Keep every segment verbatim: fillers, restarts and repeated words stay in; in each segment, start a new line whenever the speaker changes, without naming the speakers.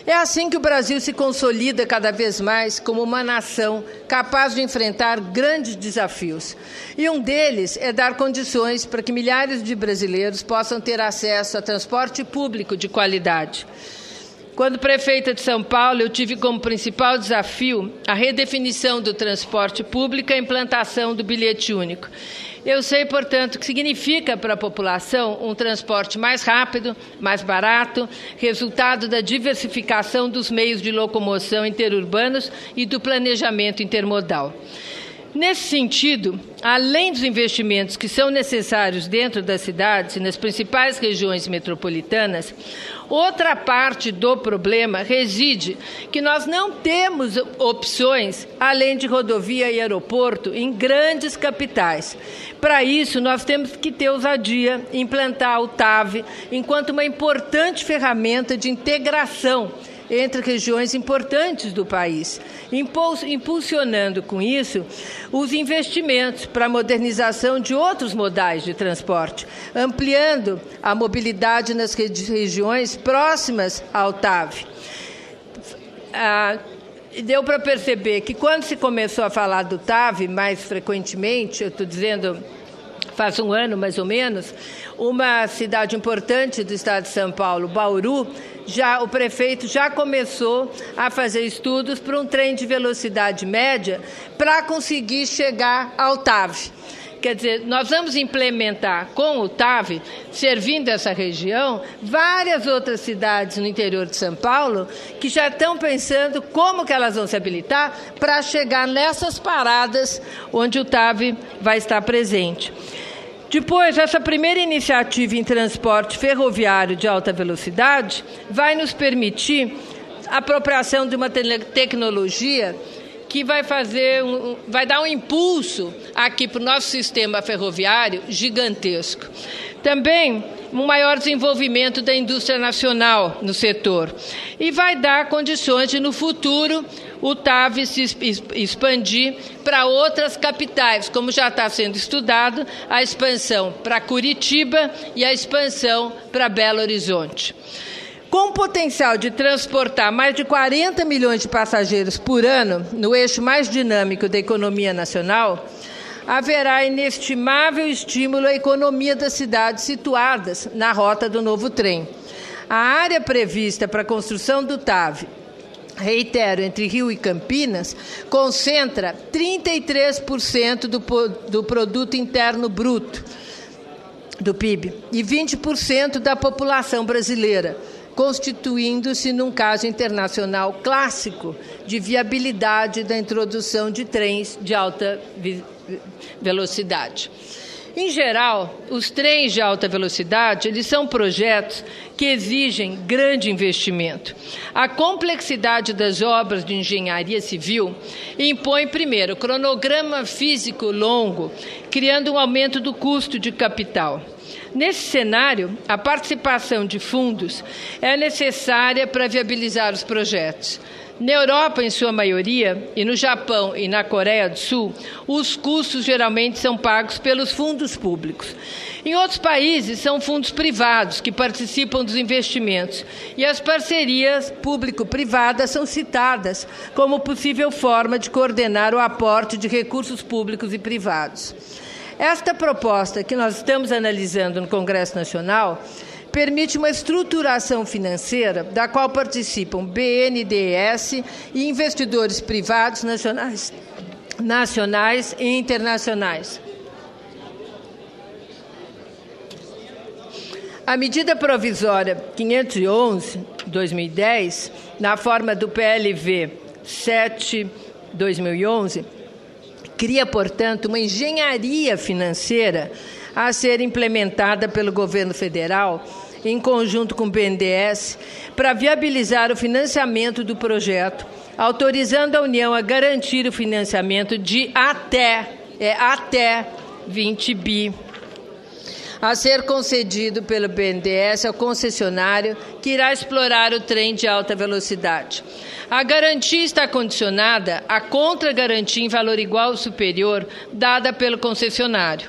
É assim que o Brasil se consolida cada vez mais como uma nação capaz de enfrentar grandes desafios. E um deles é dar condições para que milhares de brasileiros possam ter acesso a transporte público de qualidade. Quando prefeita de São Paulo, eu tive como principal desafio a redefinição do transporte público e a implantação do bilhete único. Eu sei, portanto, o que significa para a população um transporte mais rápido, mais barato, resultado da diversificação dos meios de locomoção interurbanos e do planejamento intermodal. Nesse sentido, além dos investimentos que são necessários dentro das cidades e nas principais regiões metropolitanas, outra parte do problema reside que nós não temos opções, além de rodovia e aeroporto, em grandes capitais. Para isso, nós temos que ter ousadia em implantar o T A V enquanto uma importante ferramenta de integração entre regiões importantes do país, impulsionando com isso os investimentos para a modernização de outros modais de transporte, ampliando a mobilidade nas regiões próximas ao T A V. Ah, deu para perceber que quando se começou a falar do T A V mais frequentemente, eu estou dizendo faz um ano mais ou menos, uma cidade importante do estado de São Paulo, Bauru, já, o prefeito já começou a fazer estudos para um trem de velocidade média para conseguir chegar ao T A V. Quer dizer, nós vamos implementar com o T A V, servindo essa região, várias outras cidades no interior de São Paulo que já estão pensando como que elas vão se habilitar para chegar nessas paradas onde o T A V vai estar presente. Depois, essa primeira iniciativa em transporte ferroviário de alta velocidade vai nos permitir a apropriação de uma te- tecnologia que vai fazer, um, vai dar um impulso aqui para o nosso sistema ferroviário gigantesco. Também um maior desenvolvimento da indústria nacional no setor e vai dar condições de, no futuro, o T A V se expandir para outras capitais, como já está sendo estudado, a expansão para Curitiba e a expansão para Belo Horizonte. Com o potencial de transportar mais de quarenta milhões de passageiros por ano no eixo mais dinâmico da economia nacional, haverá inestimável estímulo à economia das cidades situadas na rota do novo trem. A área prevista para a construção do T A V, reitero, entre Rio e Campinas, concentra trinta e três por cento do, do produto interno bruto, do P I B, e vinte por cento da população brasileira, constituindo-se num caso internacional clássico de viabilidade da introdução de trens de alta velocidade. Em geral, os trens de alta velocidade, eles são projetos que exigem grande investimento. A complexidade das obras de engenharia civil impõe, primeiro, cronograma físico longo, criando um aumento do custo de capital. Nesse cenário, a participação de fundos é necessária para viabilizar os projetos. Na Europa, em sua maioria, e no Japão e na Coreia do Sul, os custos geralmente são pagos pelos fundos públicos. Em outros países, são fundos privados que participam dos investimentos, e as parcerias público-privadas são citadas como possível forma de coordenar o aporte de recursos públicos e privados. Esta proposta que nós estamos analisando no Congresso Nacional permite uma estruturação financeira da qual participam B N D E S e investidores privados nacionais, nacionais e internacionais. A medida provisória quinhentos e onze, dois mil e dez, na forma do P L V sete, dois mil e onze, cria, portanto, uma engenharia financeira a ser implementada pelo governo federal, em conjunto com o B N D E S, para viabilizar o financiamento do projeto, autorizando a União a garantir o financiamento de até, é, até vinte bi, a ser concedido pelo B N D E S ao concessionário que irá explorar o trem de alta velocidade. A garantia está condicionada à contragarantia em valor igual ou superior dada pelo concessionário.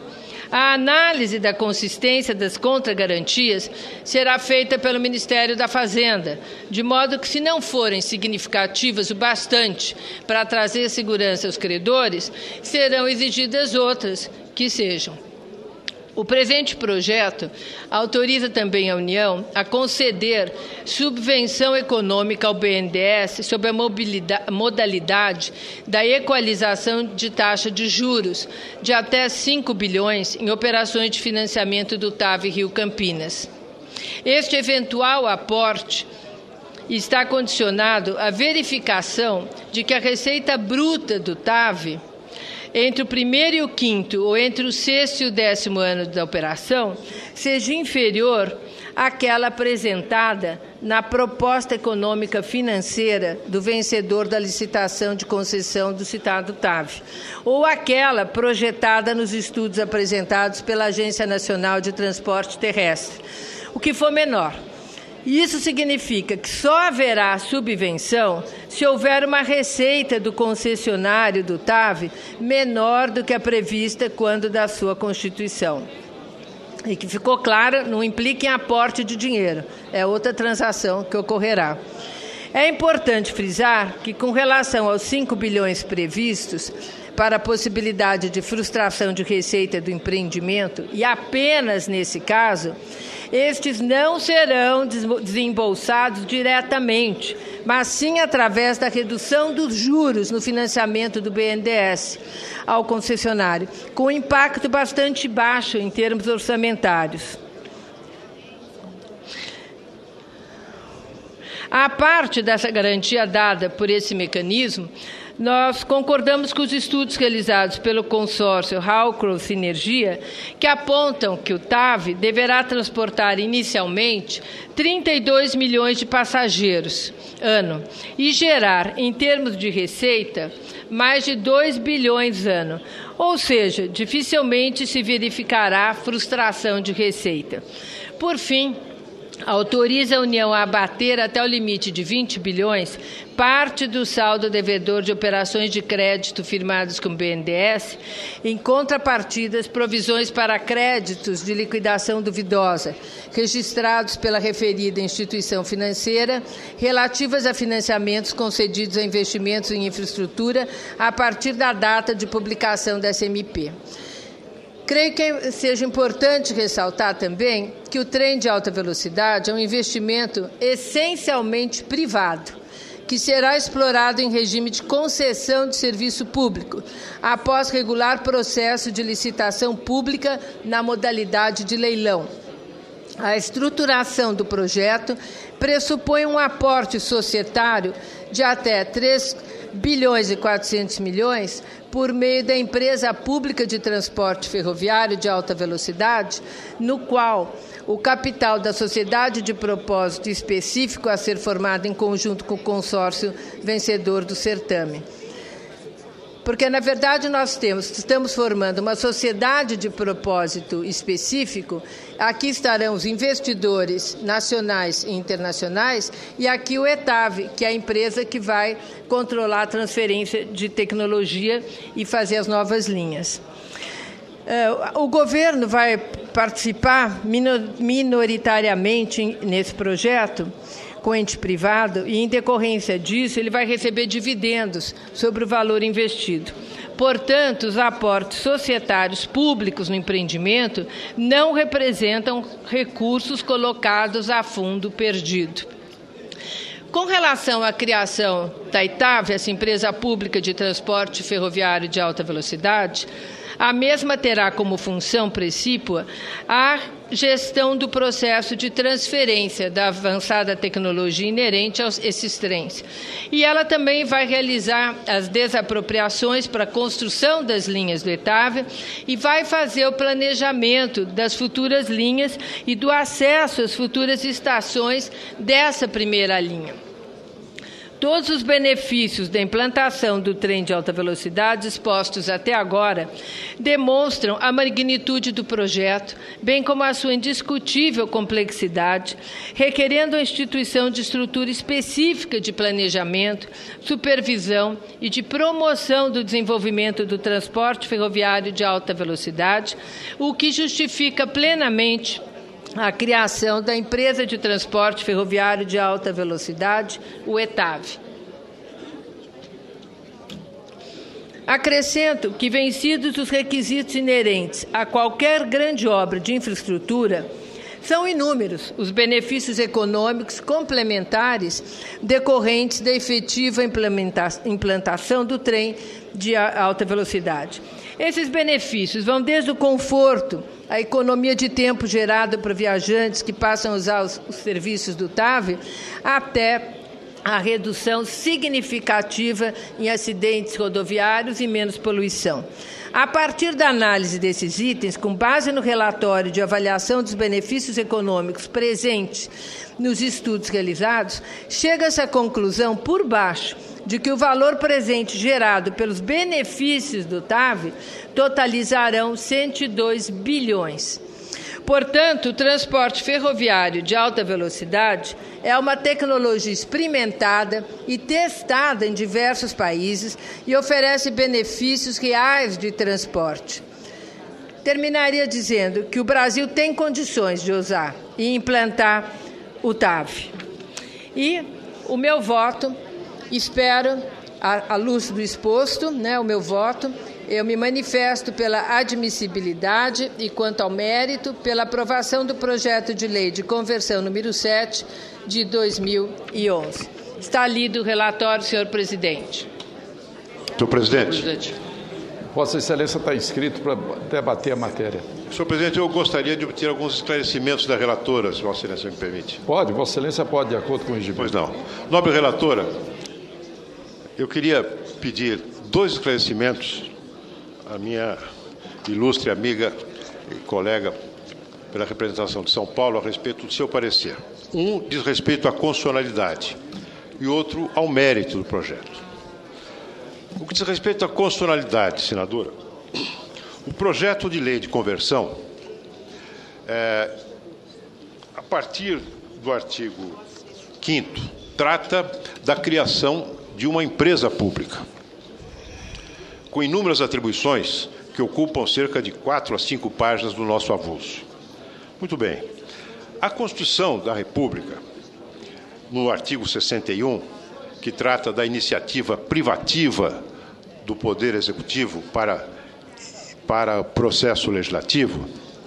A análise da consistência das contragarantias será feita pelo Ministério da Fazenda, de modo que, se não forem significativas o bastante para trazer segurança aos credores, serão exigidas outras que sejam. O presente projeto autoriza também a União a conceder subvenção econômica ao B N D E S sob a modalidade da equalização de taxa de juros de até cinco bilhões em operações de financiamento do T A V Rio Campinas. Este eventual aporte está condicionado à verificação de que a receita bruta do T A V entre o primeiro e o quinto, ou entre o sexto e o décimo ano da operação, seja inferior àquela apresentada na proposta econômica financeira do vencedor da licitação de concessão do citado T A V, ou aquela projetada nos estudos apresentados pela Agência Nacional de Transporte Terrestre, o que for menor. Isso significa que só haverá subvenção se houver uma receita do concessionário do T A V menor do que a prevista quando da sua constituição. E que ficou claro, não implica em aporte de dinheiro, é outra transação que ocorrerá. É importante frisar que, com relação aos cinco bilhões previstos para a possibilidade de frustração de receita do empreendimento, e apenas nesse caso, estes não serão desembolsados diretamente, mas sim através da redução dos juros no financiamento do B N D E S ao concessionário, com impacto bastante baixo em termos orçamentários. À parte dessa garantia dada por esse mecanismo, nós concordamos com os estudos realizados pelo consórcio Halcro Sinergia, que apontam que o T A V deverá transportar inicialmente trinta e dois milhões de passageiros ano e gerar, em termos de receita, mais de dois bilhões ano. Ou seja, dificilmente se verificará frustração de receita. Por fim, autoriza a União a abater até o limite de vinte bilhões parte do saldo devedor de operações de crédito firmadas com o B N D E S, em contrapartidas provisões para créditos de liquidação duvidosa, registrados pela referida instituição financeira, relativas a financiamentos concedidos a investimentos em infraestrutura a partir da data de publicação da S M P. Creio que seja importante ressaltar também que o trem de alta velocidade é um investimento essencialmente privado, que será explorado em regime de concessão de serviço público, após regular processo de licitação pública na modalidade de leilão. A estruturação do projeto pressupõe um aporte societário de até três bilhões e quatrocentos milhões por meio da empresa pública de transporte ferroviário de alta velocidade, no qual o capital da sociedade de propósito específico a ser formado em conjunto com o consórcio vencedor do certame. Porque, na verdade, nós temos, estamos formando uma sociedade de propósito específico. Aqui estarão os investidores nacionais e internacionais, e aqui o E T A V, que é a empresa que vai controlar a transferência de tecnologia e fazer as novas linhas. O governo vai participar minoritariamente nesse projeto, com ente privado, e, em decorrência disso, ele vai receber dividendos sobre o valor investido. Portanto, os aportes societários públicos no empreendimento não representam recursos colocados a fundo perdido. Com relação à criação da I T A V, essa empresa pública de transporte ferroviário de alta velocidade, a mesma terá como função precípua a gestão do processo de transferência da avançada tecnologia inerente a esses trens. E ela também vai realizar as desapropriações para a construção das linhas do E T A V e vai fazer o planejamento das futuras linhas e do acesso às futuras estações dessa primeira linha. Todos os benefícios da implantação do trem de alta velocidade expostos até agora demonstram a magnitude do projeto, bem como a sua indiscutível complexidade, requerendo a instituição de estrutura específica de planejamento, supervisão e de promoção do desenvolvimento do transporte ferroviário de alta velocidade, o que justifica plenamente a criação da Empresa de Transporte Ferroviário de Alta Velocidade, o ETAV. Acrescento que, vencidos os requisitos inerentes a qualquer grande obra de infraestrutura, são inúmeros os benefícios econômicos complementares decorrentes da efetiva implantação do trem de alta velocidade. Esses benefícios vão desde o conforto, a economia de tempo gerada para viajantes que passam a usar os, os serviços do TAV, até a redução significativa em acidentes rodoviários e menos poluição. A partir da análise desses itens, com base no relatório de avaliação dos benefícios econômicos presentes nos estudos realizados, chega-se à conclusão, por baixo, de que o valor presente gerado pelos benefícios do TAV totalizarão cento e dois bilhões. Portanto, o transporte ferroviário de alta velocidade é uma tecnologia experimentada e testada em diversos países e oferece benefícios reais de transporte. Terminaria dizendo que o Brasil tem condições de usar e implantar o TAV. E o meu voto, espero, à luz do exposto, né, o meu voto, eu me manifesto pela admissibilidade e, quanto ao mérito, pela aprovação do projeto de lei de conversão número sete de dois mil e onze. Está lido o relatório, senhor presidente.
Senhor presidente.
Senhor presidente. Vossa Excelência está inscrito para debater a matéria.
Senhor presidente, eu gostaria de obter alguns esclarecimentos da relatora, se Vossa Excelência me permite.
Pode, Vossa Excelência pode, de acordo com o regimento.
Pois não. Nobre relatora, eu queria pedir dois esclarecimentos à minha ilustre amiga e colega pela representação de São Paulo a respeito do seu parecer. Um diz respeito à constitucionalidade e outro ao mérito do projeto. O que diz respeito à constitucionalidade, senadora, o projeto de lei de conversão, é, a partir do artigo quinto, trata da criação de uma empresa pública, com inúmeras atribuições que ocupam cerca de quatro a cinco páginas do nosso avulso. Muito bem. A Constituição da República, no artigo sessenta e um, que trata da iniciativa privativa do Poder Executivo para, para processo legislativo,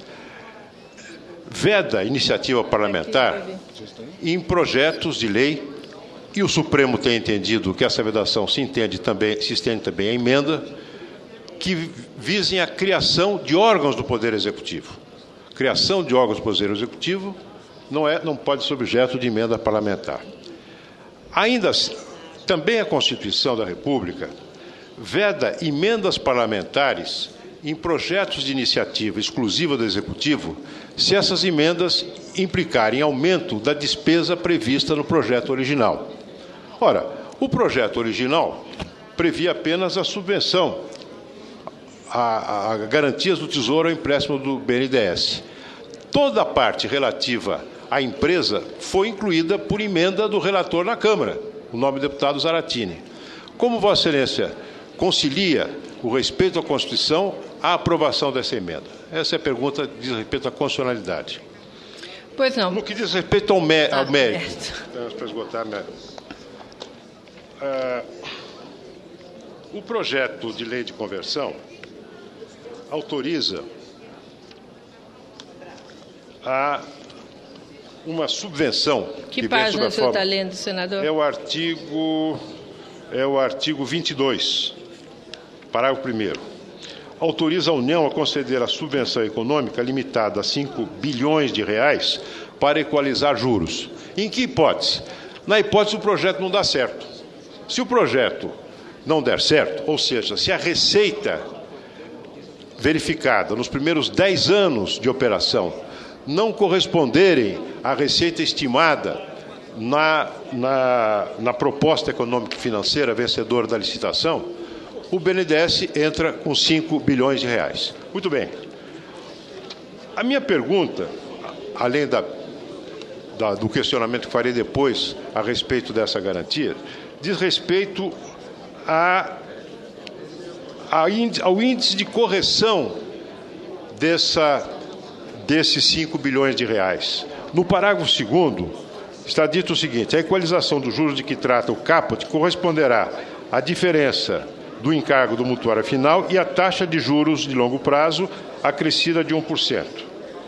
veda a iniciativa parlamentar em projetos de lei, e o Supremo tem entendido que essa vedação se, entende também, se estende também à emenda, que visem a criação de órgãos do Poder Executivo. Criação de órgãos do Poder Executivo não, é, não pode ser objeto de emenda parlamentar. Ainda assim, também a Constituição da República veda emendas parlamentares em projetos de iniciativa exclusiva do Executivo, se essas emendas implicarem aumento da despesa prevista no projeto original. Ora, o projeto original previa apenas a subvenção, a, a garantias do Tesouro ao empréstimo do B N D E S. Toda a parte relativa à empresa foi incluída por emenda do relator na Câmara, o nobre deputado Zaratini. Como Vossa Excelência concilia o respeito à Constituição à aprovação dessa emenda? Essa é a pergunta que diz respeito à constitucionalidade.
Pois não.
No que diz respeito ao, mé
ah,
ao mérito, para esgotar minha... Uh, o projeto de lei de conversão autoriza a uma subvenção.
Que, que página o senhor está lendo, senador?
É o artigo, é o artigo vinte e dois, parágrafo primeiro. Autoriza a União a conceder a subvenção econômica limitada a cinco bilhões de reais para equalizar juros. Em que hipótese? Na hipótese do projeto não dar certo. Se o projeto não der certo, ou seja, se a receita verificada nos primeiros dez anos de operação não corresponderem à receita estimada na, na, na proposta econômica e financeira vencedora da licitação, o B N D E S entra com cinco bilhões de reais. Muito bem. A minha pergunta, além da, da, do questionamento que farei depois a respeito dessa garantia, diz respeito a, a índice, ao índice de correção dessa, desses cinco bilhões de reais. No parágrafo segundo, está dito o seguinte: a equalização dos juros de que trata o caput corresponderá à diferença do encargo do mutuário final e à taxa de juros de longo prazo acrescida de um por cento.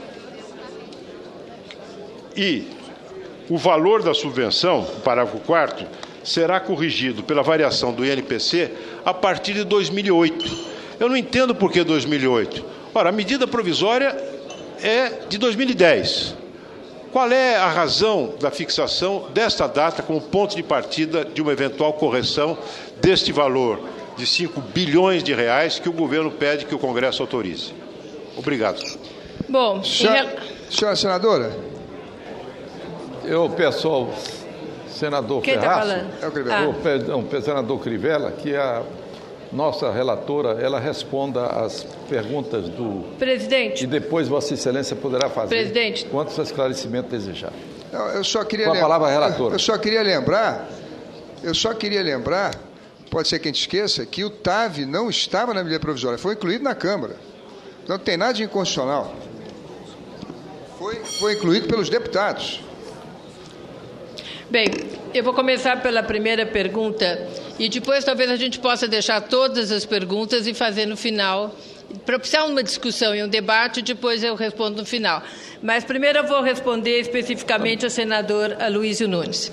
E o valor da subvenção, o parágrafo quarto, será corrigido pela variação do I N P C a partir de dois mil e oito. Eu não entendo por que dois mil e oito. Ora, a medida provisória é de dois mil e dez. Qual é a razão da fixação desta data como ponto de partida de uma eventual correção deste valor de cinco bilhões de reais que o governo pede que o Congresso autorize? Obrigado.
Bom,
senhora, senhora senadora,
eu peço ao senador
Quem
Ferraz,
está falando?
é o Crivella. Ah. O perdão, o senador Crivella, que a nossa relatora ela responda às perguntas do
presidente.
E depois Vossa Excelência poderá fazer
presidente.
quantos esclarecimentos desejar.
Não, eu só queria
Com a palavra, relatora.
Eu só queria lembrar, eu só queria lembrar, pode ser que a gente esqueça, que o T A V não estava na medida provisória, foi incluído na Câmara. Não tem nada de inconstitucional. Foi, foi incluído pelos deputados.
Bem, eu vou começar pela primeira pergunta e depois talvez a gente possa deixar todas as perguntas e fazer no final, propiciar uma discussão e um debate, depois eu respondo no final. Mas primeiro eu vou responder especificamente ao senador Aloysio Nunes.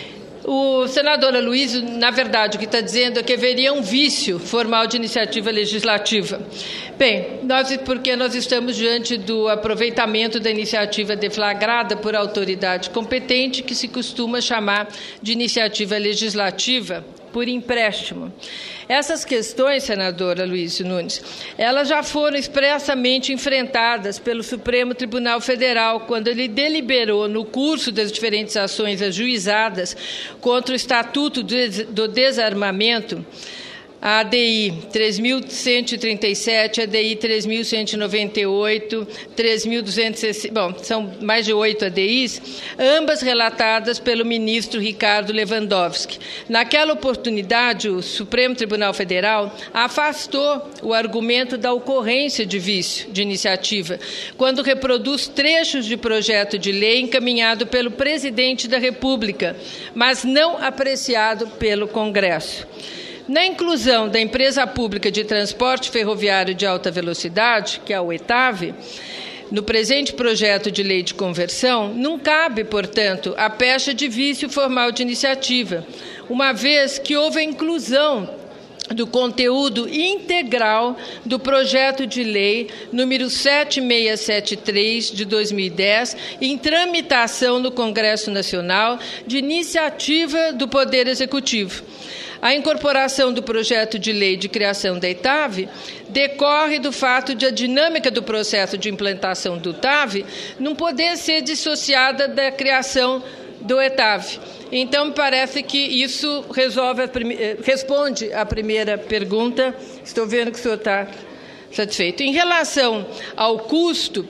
O senador Aloysio, na verdade, o que está dizendo é que haveria um vício formal de iniciativa legislativa. Bem, nós, porque nós estamos diante do aproveitamento da iniciativa deflagrada por autoridade competente, que se costuma chamar de iniciativa legislativa por empréstimo. Essas questões, senador Aloysio Nunes, elas já foram expressamente enfrentadas pelo Supremo Tribunal Federal, quando ele deliberou, no curso das diferentes ações ajuizadas contra o Estatuto do Desarmamento, a A D I três mil cento e trinta e sete, a D I três mil cento e noventa e oito, três mil duzentos e sessenta, bom, são mais de oito A D Is, ambas relatadas pelo ministro Ricardo Lewandowski. Naquela oportunidade, o Supremo Tribunal Federal afastou o argumento da ocorrência de vício de iniciativa, quando reproduz trechos de projeto de lei encaminhado pelo presidente da República, mas não apreciado pelo Congresso. Na inclusão da empresa pública de transporte ferroviário de alta velocidade, que é o ETAV, no presente projeto de lei de conversão, não cabe, portanto, a pecha de vício formal de iniciativa, uma vez que houve a inclusão do conteúdo integral do projeto de lei número sete mil seiscentos e setenta e três, de dois mil e dez, em tramitação no Congresso Nacional, de iniciativa do Poder Executivo. A incorporação do projeto de lei de criação da ETAV decorre do fato de a dinâmica do processo de implantação do T A V não poder ser dissociada da criação do ETAV. Então, me parece que isso resolve a prime... responde à primeira pergunta. Estou vendo que o senhor está satisfeito. Em relação ao custo,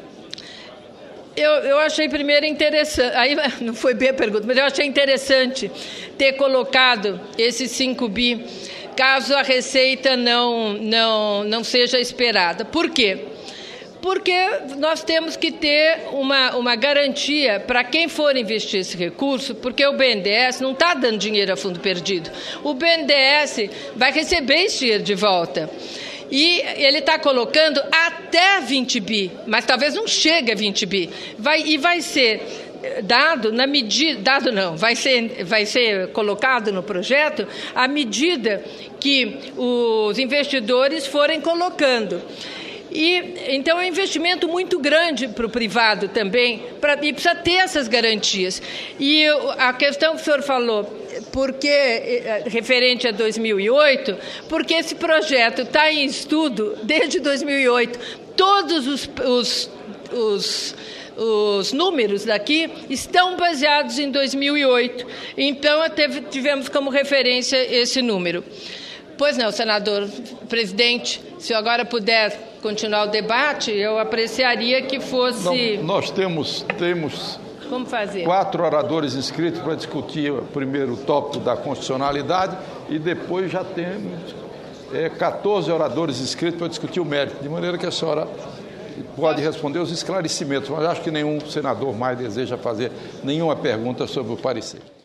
Eu, eu achei primeiro interessante, aí não foi bem a pergunta, mas eu achei interessante ter colocado esses cinco bi, caso a receita não, não, não seja esperada. Por quê? Porque nós temos que ter uma, uma garantia para quem for investir esse recurso, porque o B N D E S não está dando dinheiro a fundo perdido. O B N D E S vai receber esse dinheiro de volta. E ele está colocando até vinte bi, mas talvez não chegue a vinte bi. Vai, e vai ser dado na medida, dado não, vai ser, vai ser colocado no projeto à medida que os investidores forem colocando. E, então, é um investimento muito grande para o privado também, pra, e precisa ter essas garantias. E a questão que o senhor falou, porque, referente a dois mil e oito, porque esse projeto está em estudo desde dois mil e oito. Todos os, os, os os números daqui estão baseados em dois mil e oito. Então, teve, tivemos como referência esse número. Pois não, senador presidente, se eu agora puder continuar o debate, eu apreciaria que fosse...
Não, nós temos, temos
Como fazer?
quatro oradores inscritos para discutir o primeiro tópico da constitucionalidade e depois já temos é, quatorze oradores inscritos para discutir o mérito, de maneira que a senhora pode responder os esclarecimentos, mas acho que nenhum senador mais deseja fazer nenhuma pergunta sobre o parecer.